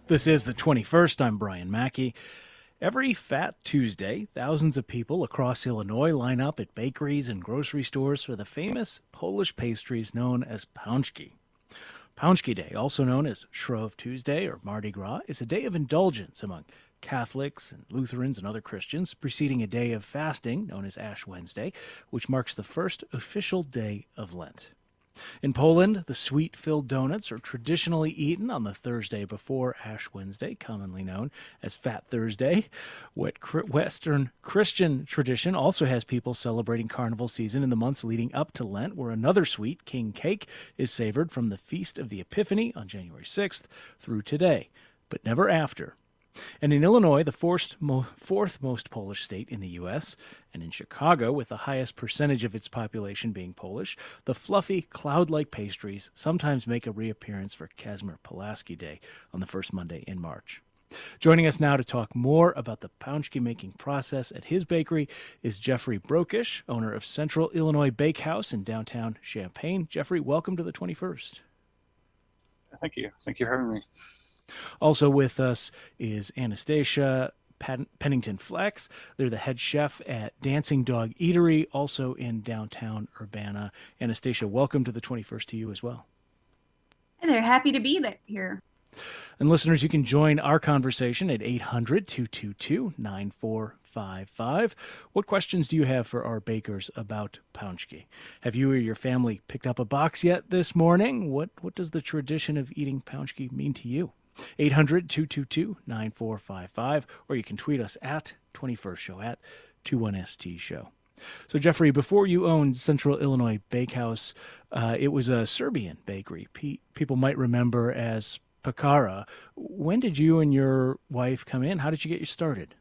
This is the 21st. I'm Brian Mackey. Every Fat Tuesday, thousands of people across Illinois line up at bakeries and grocery stores for the famous Polish pastries known as Pączki. Pączki Day, also known as Shrove Tuesday or Mardi Gras, is a day of indulgence among Catholics and Lutherans and other Christians, preceding a day of fasting known as Ash Wednesday, which marks the first official day of Lent. In Poland, the sweet-filled donuts are traditionally eaten on the Thursday before Ash Wednesday, commonly known as Fat Thursday. Western Christian tradition also has people celebrating carnival season in the months leading up to Lent, where another sweet, king cake, is savored from the Feast of the Epiphany on January 6th through today, but never after. And in Illinois, the fourth most Polish state in the U.S., and in Chicago, with the highest percentage of its population being Polish, the fluffy, cloud-like pastries sometimes make a reappearance for Kazimierz Pulaski Day on the first Monday in March. Joining us now to talk more about the Pączki making process at his bakery is Jeffrey Brokish, owner of Central Illinois Bakehouse in downtown Champaign. Jeffrey, welcome to the 21st. Thank you. Thank you for having me. Also with us is Anastasia Pennington Flex. They're the head chef at Dancing Dog Eatery, also in downtown Urbana. Anastasia, welcome to the 21st to you as well. Hey there, happy to be here. And listeners, you can join our conversation at 800-222-9455. What questions do you have for our bakers about Pączki? Have you or your family picked up a box yet this morning? What does the tradition of eating Pączki mean to you? 800-222-9455, or you can tweet us at 21st Show, at 21ST Show. So, Jeffrey, before you owned Central Illinois Bakehouse, it was a Serbian bakery. People might remember as Pekara. When did you and your wife come in? How did you get you started?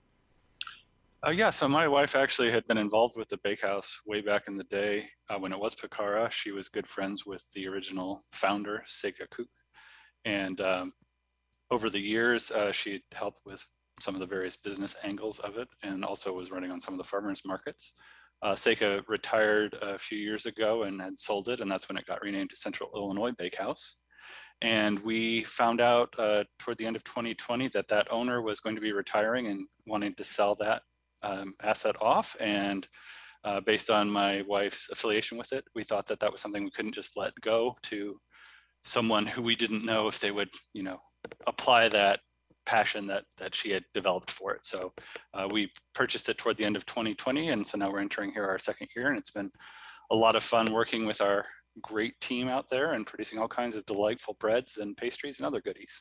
So my wife actually had been involved with the bakehouse way back in the day when it was Pekara. She was good friends with the original founder, Seka Kuk. And over the years, she helped with some of the various business angles of it, and also was running on some of the farmers markets. Seka retired a few years ago and had sold it, and that's when it got renamed to Central Illinois Bakehouse. And we found out toward the end of 2020 that that owner was going to be retiring and wanting to sell that asset off. And based on my wife's affiliation with it, we thought that that was something we couldn't just let go to someone who we didn't know if they would, apply that passion that she had developed for it. So we purchased it toward the end of 2020. And so now we're entering here our second year, and it's been a lot of fun working with our great team out there and producing all kinds of delightful breads and pastries and other goodies.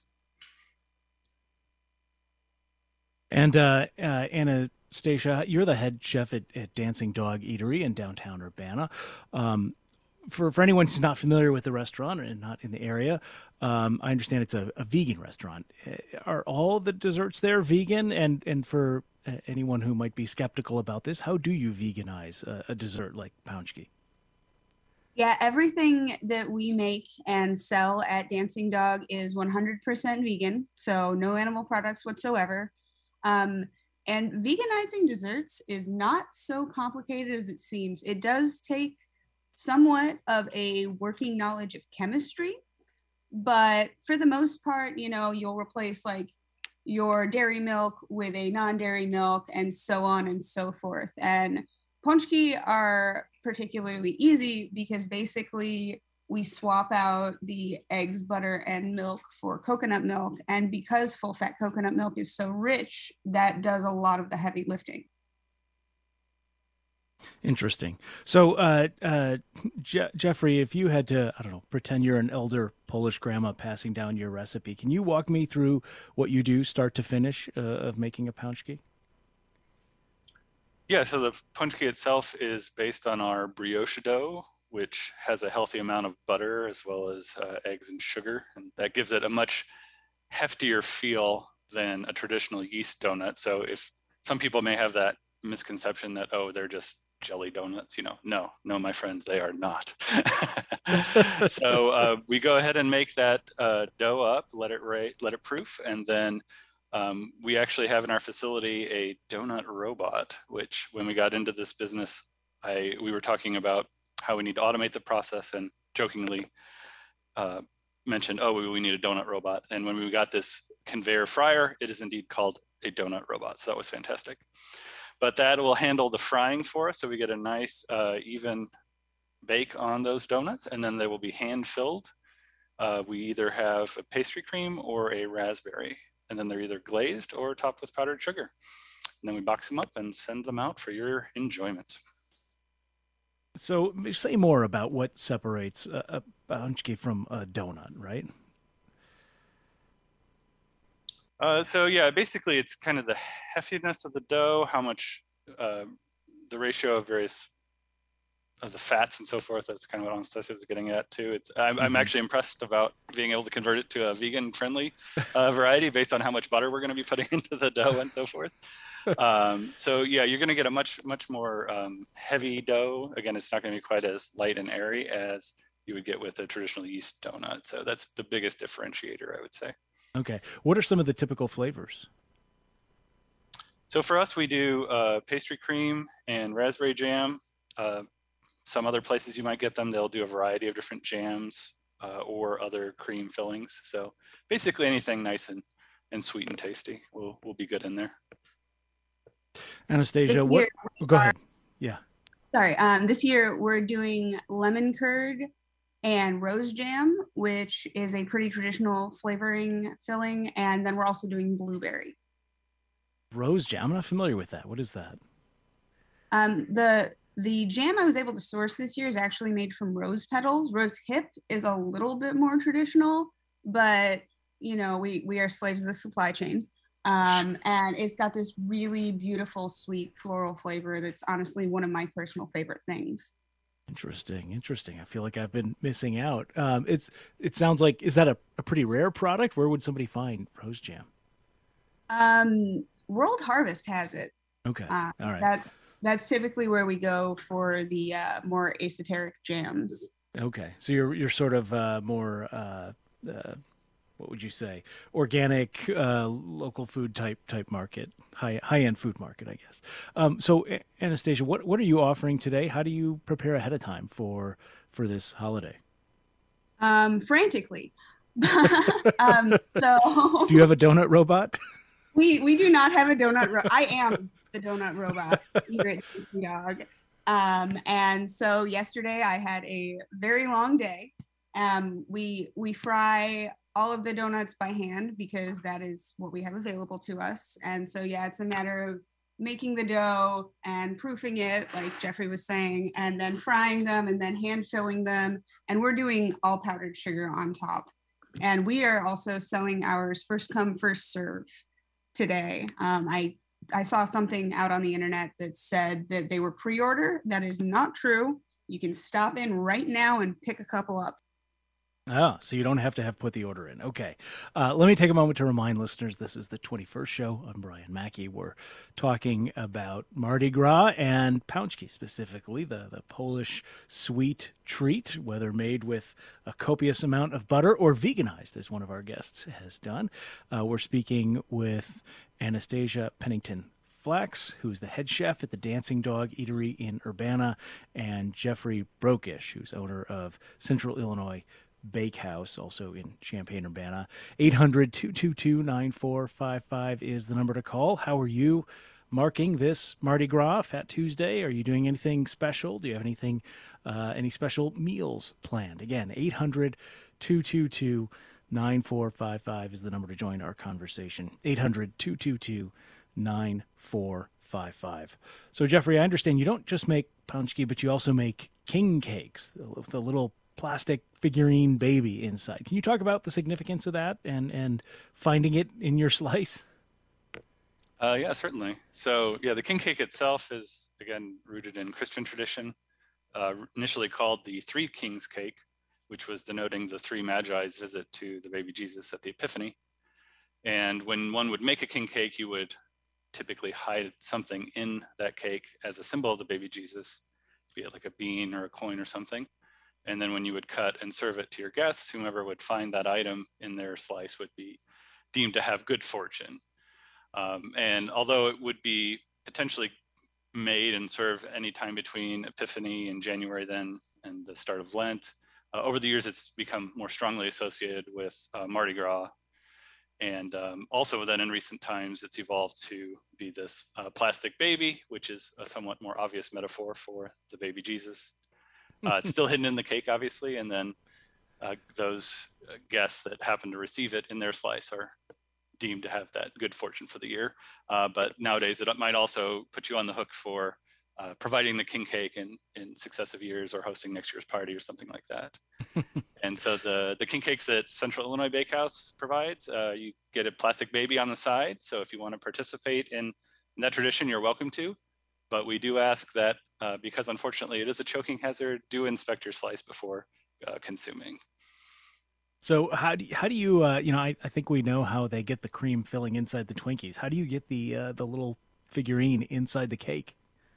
And Anastasia, you're the head chef at Dancing Dog Eatery in downtown Urbana. For anyone who's not familiar with the restaurant and not in the area, I understand it's a vegan restaurant. Are all the desserts there vegan? And for anyone who might be skeptical about this, how do you veganize a dessert like Pączki? Yeah, everything that we make and sell at Dancing Dog is 100% vegan, so no animal products whatsoever. And veganizing desserts is not so complicated as it seems. It does take somewhat of a working knowledge of chemistry, but for the most part, you'll replace like your dairy milk with a non-dairy milk and so on and so forth. And Pączki are particularly easy because basically we swap out the eggs, butter, and milk for coconut milk. And because full fat coconut milk is so rich, that does a lot of the heavy lifting. Interesting. So, Jeffrey, if you had to, pretend you're an elder Polish grandma passing down your recipe, can you walk me through what you do start to finish of making a Pączki? Yeah, so the Pączki itself is based on our brioche dough, which has a healthy amount of butter as well as eggs and sugar. And that gives it a much heftier feel than a traditional yeast donut. So if some people may have that misconception that, they're just jelly donuts, no, my friends, they are not. So we go ahead and make that dough up, let it proof, and then we actually have in our facility a donut robot, which when we got into this business, we were talking about how we need to automate the process, and jokingly mentioned, we need a donut robot. And when we got this conveyor fryer, it is indeed called a donut robot. So that was fantastic. But that will handle the frying for us, so we get a nice even bake on those donuts, and then they will be hand filled. We either have a pastry cream or a raspberry, and then they're either glazed or topped with powdered sugar. And then we box them up and send them out for your enjoyment. So say more about what separates a paczki from a donut, right? So yeah, basically it's kind of the heftiness of the dough, how much, the ratio of various of the fats and so forth. That's kind of what Anastasia was getting at too. I'm actually impressed about being able to convert it to a vegan friendly variety based on how much butter we're going to be putting into the dough and so forth. So yeah, you're going to get a much more heavy dough. Again, it's not going to be quite as light and airy as you would get with a traditional yeast donut. So that's the biggest differentiator, I would say. Okay. What are some of the typical flavors? So for us, we do pastry cream and raspberry jam. Some other places you might get them, they'll do a variety of different jams or other cream fillings. So basically anything nice and sweet and tasty will be good in there. Anastasia, go ahead. Yeah. Sorry. This year we're doing lemon curd and rose jam, which is a pretty traditional flavoring filling. And then we're also doing blueberry. Rose jam? I'm not familiar with that. What is that? The jam I was able to source this year is actually made from rose petals. Rose hip is a little bit more traditional, but we are slaves of the supply chain. And it's got this really beautiful, sweet floral flavor that's honestly one of my personal favorite things. Interesting. I feel like I've been missing out. It sounds like, is that a pretty rare product? Where would somebody find rose jam? World Harvest has it. Okay. All right. That's typically where we go for the more esoteric jams. Okay. So you're sort of more what would you say? Organic, local food type market, high end food market, I guess. So Anastasia, what are you offering today? How do you prepare ahead of time for this holiday? Frantically. So do you have a donut robot? We do not have a donut robot. I am the donut robot here at Dancing Dog. And so yesterday I had a very long day. We fry all of the donuts by hand because that is what we have available to us. And so, yeah, it's a matter of making the dough and proofing it, like Jeffrey was saying, and then frying them and then hand filling them. And we're doing all powdered sugar on top. And we are also selling ours first come, first serve today. I saw something out on the internet that said that they were pre-order. That is not true. You can stop in right now and pick a couple up. Oh, so you don't have to put the order in. Okay. Let me take a moment to remind listeners, this is the 21st show. I'm Brian Mackey. We're talking about Mardi Gras and paczki, specifically the Polish sweet treat, whether made with a copious amount of butter or veganized, as one of our guests has done. We're speaking with Anastasia Pennington Flax, who's the head chef at the Dancing Dog Eatery in Urbana, and Jeffrey Brokish, who's owner of Central Illinois Bakehouse, also in Champaign-Urbana. 800-222-9455 is the number to call. How are you marking this Mardi Gras, Fat Tuesday? Are you doing anything special? Do you have anything, any special meals planned? Again, 800-222-9455 is the number to join our conversation. 800-222-9455. So, Jeffrey, I understand you don't just make paczki, but you also make king cakes, the little plastic figurine baby inside. Can you talk about the significance of that and finding it in your slice? Yeah, certainly. So yeah, the king cake itself is, again, rooted in Christian tradition, initially called the Three Kings cake, which was denoting the three magi's visit to the baby Jesus at the Epiphany. And when one would make a king cake, you would typically hide something in that cake as a symbol of the baby Jesus, be it like a bean or a coin or something. And then when you would cut and serve it to your guests, whomever would find that item in their slice would be deemed to have good fortune. And although it would be potentially made and served anytime between Epiphany and January then and the start of Lent, over the years it's become more strongly associated with Mardi Gras. And also then in recent times, it's evolved to be this plastic baby, which is a somewhat more obvious metaphor for the baby Jesus. It's still hidden in the cake, obviously. And then those guests that happen to receive it in their slice are deemed to have that good fortune for the year. But nowadays, it might also put you on the hook for providing the king cake in successive years, or hosting next year's party or something like that. And so the king cakes that Central Illinois Bakehouse provides, you get a plastic baby on the side. So if you want to participate in that tradition, you're welcome to. But we do ask that, because unfortunately it is a choking hazard, do inspect your slice before consuming. So how do you, I think we know how they get the cream filling inside the Twinkies. How do you get the little figurine inside the cake?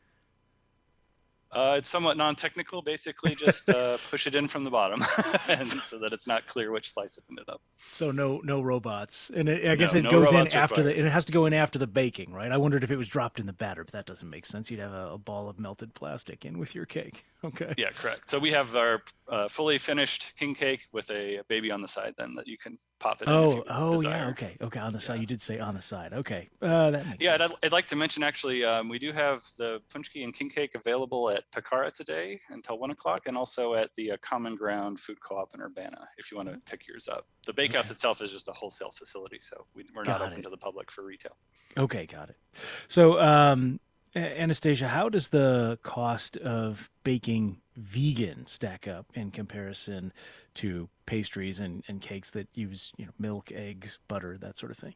It's somewhat non-technical. Basically, just push it in from the bottom, and so that it's not clear which slice it ended up. So no robots, and I guess it goes in after and it has to go in after the baking, right? I wondered if it was dropped in the batter, but that doesn't make sense. You'd have a ball of melted plastic in with your cake. Okay. Yeah, correct. So we have our fully finished king cake with a baby on the side, then, that you can pop it in. Oh, yeah. Okay. On the side. You did say on the side. Okay. That makes sense. I'd like to mention, actually, we do have the punchki and king cake available at Picara today until 1:00, and also at the Common Ground Food Co-op in Urbana, if you want to pick yours up. The bakehouse itself is just a wholesale facility, so we're not open to the public for retail. Okay, got it. So, Anastasia, how does the cost of baking vegan stack up in comparison to pastries and cakes that use milk, eggs, butter, that sort of thing?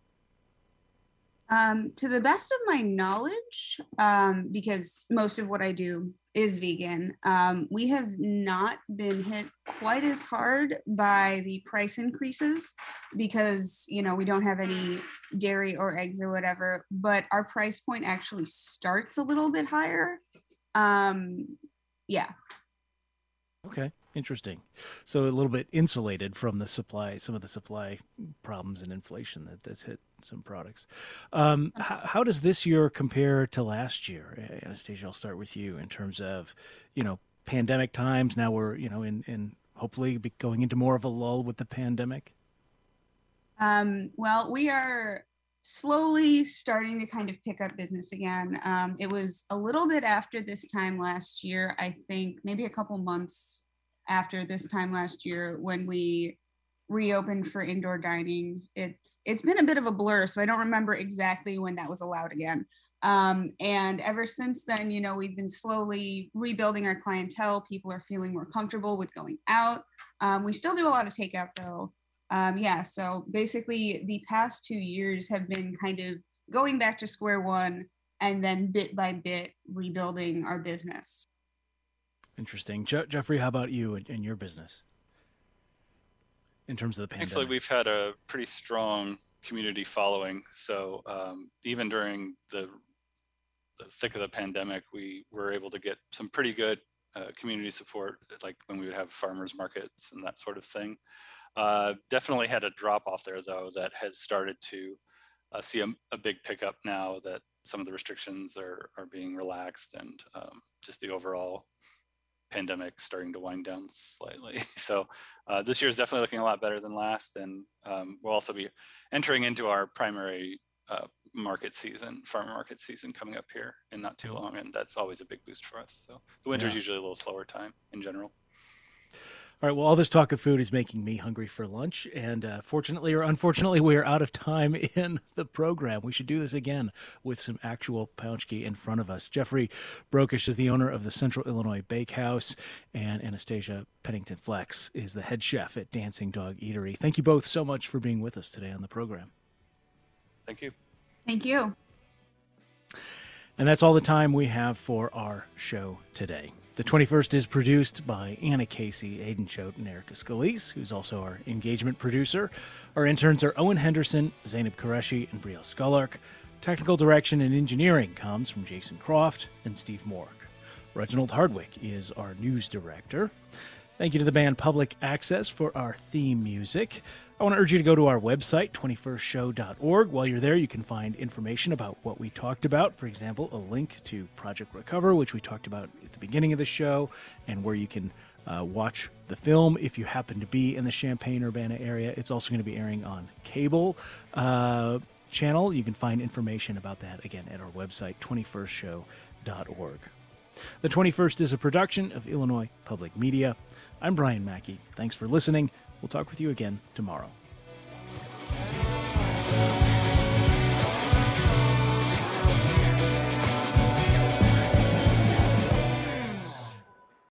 To the best of my knowledge, because most of what I do is vegan, we have not been hit quite as hard by the price increases because, we don't have any dairy or eggs or whatever, but our price point actually starts a little bit higher. Yeah. Okay. Interesting. So a little bit insulated from some of the supply problems and inflation that's hit some products. How does this year compare to last year? Anastasia, I'll start with you in terms of, pandemic times. Now we're, in hopefully going into more of a lull with the pandemic. Well, we are slowly starting to kind of pick up business again. It was a little bit after this time last year, I think maybe a couple months after this time last year when we reopened for indoor dining. It's been a bit of a blur, so I don't remember exactly when that was allowed again. And ever since then, we've been slowly rebuilding our clientele. People are feeling more comfortable with going out. We still do a lot of takeout though. So basically the past 2 years have been kind of going back to square one and then bit by bit rebuilding our business. Interesting. Jeffrey, how about you and your business in terms of the pandemic? Actually, we've had a pretty strong community following. So even during the thick of the pandemic, we were able to get some pretty good community support, like when we would have farmers markets and that sort of thing. Definitely had a drop off there, though, that has started to see a big pickup now that some of the restrictions are being relaxed, and just the overall pandemic starting to wind down slightly. So this year is definitely looking a lot better than last, and we'll also be entering into our primary farmer market season coming up here in not too long, and that's always a big boost for us. So the winter is usually a little slower time in general. All right, well, all this talk of food is making me hungry for lunch, and fortunately or unfortunately, we are out of time in the program. We should do this again with some actual paunchki in front of us. Jeffrey Brokish is the owner of the Central Illinois Bakehouse, and Anastasia Pennington Flex is the head chef at Dancing Dog Eatery. Thank you both so much for being with us today on the program. Thank you. Thank you. And that's all the time we have for our show today. The 21st is produced by Anna Casey, Aidan Choate, and Erica Scalise, who's also our engagement producer. Our interns are Owen Henderson, Zainab Qureshi, and Brielle Skullark. Technical direction and engineering comes from Jason Croft and Steve Mork. Reginald Hardwick is our news director. Thank you to the band Public Access for our theme music. I want to urge you to go to our website, 21stshow.org. While you're there, you can find information about what we talked about. For example, a link to Project Recover, which we talked about at the beginning of the show, and where you can watch the film if you happen to be in the Champaign-Urbana area. It's also going to be airing on cable channel. You can find information about that, again, at our website, 21stshow.org. The 21st is a production of Illinois Public Media. I'm Brian Mackey. Thanks for listening. We'll talk with you again tomorrow.